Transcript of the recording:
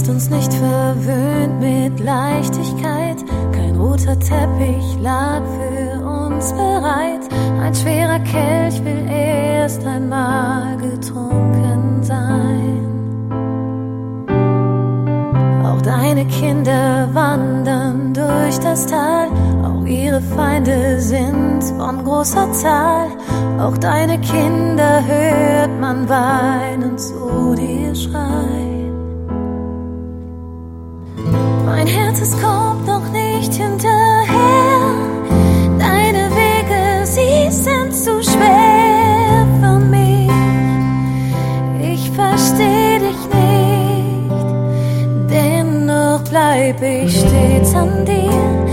hast uns nicht verwöhnt mit Leichtigkeit. Kein roter Teppich lag für uns bereit. Ein schwerer Kelch will erst einmal getrunken sein. Auch deine Kinder wandern durch das Tal. Auch ihre Feinde sind von großer Zahl. Auch deine Kinder hört man weinend zu dir schreien. Mein Herz, es kommt noch nicht hinterher. Deine Wege, sie sind zu schwer für mich. Ich versteh dich nicht, dennoch bleib ich stets an dir.